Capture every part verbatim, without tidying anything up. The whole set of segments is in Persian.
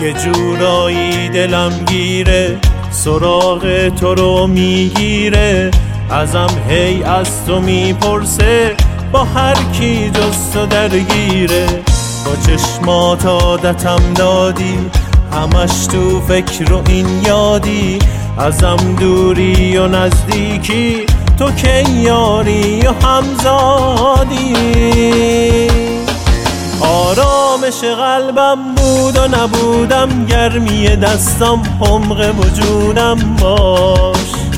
یه جورایی دلم گیره، سراغ تو رو میگیره، ازم هی از تو میپرسه، با هر کی جز تو درگیره. با چشمات عادتم دادی، همش تو فکر و این یادی، ازم دوری و نزدیکی، تو که یاری و همزادی. آرامش قلبم بود و نبودم، گرمی دستم حمق وجودم باش.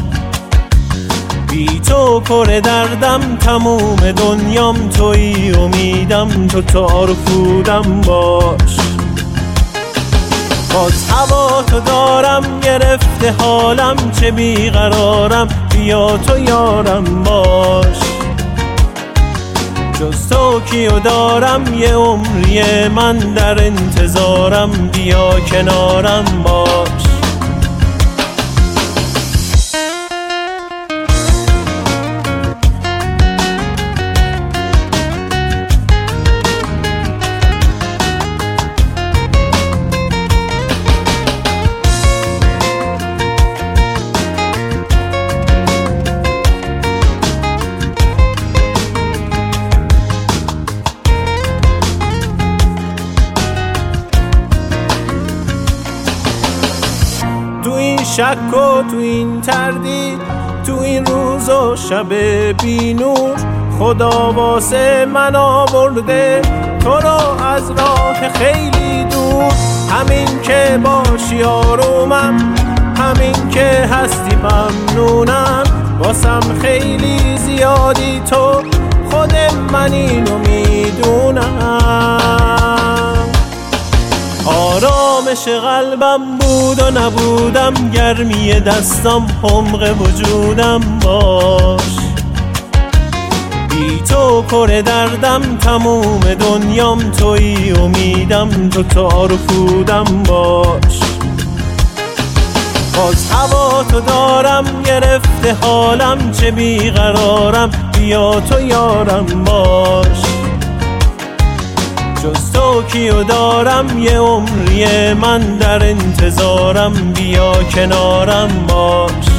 بی تو پر دردم، تموم دنیام تویی، امیدم تو تار خودم باش. باز هوا تو دارم، گرفته حالم، چه بیقرارم، بیا تو یارم باش. جز تو کیو دارم، یه عمری من در انتظارم، بیا کنارم باش. تو این شک و تو این تردید، تو این روز و شب بی نور، خدا واسه من آورده تو رو از راه خیلی دور. همین که باشی آرومم، همین که هستی ممنونم، واسم خیلی زیادی تو، خود من اینو میدونم. آرامش قلبم بود و نبودم، گرمی دستم حمق وجودم باش. بی تو پر دردم، تموم دنیام تویی، امیدم تو تار خودم باش. باز هوا تو دارم، گرفته حالم، چه بیقرارم، بیا تو یارم باش. جز تو کیو دارم، یه عمری من در انتظارم، بیا کنارم باش.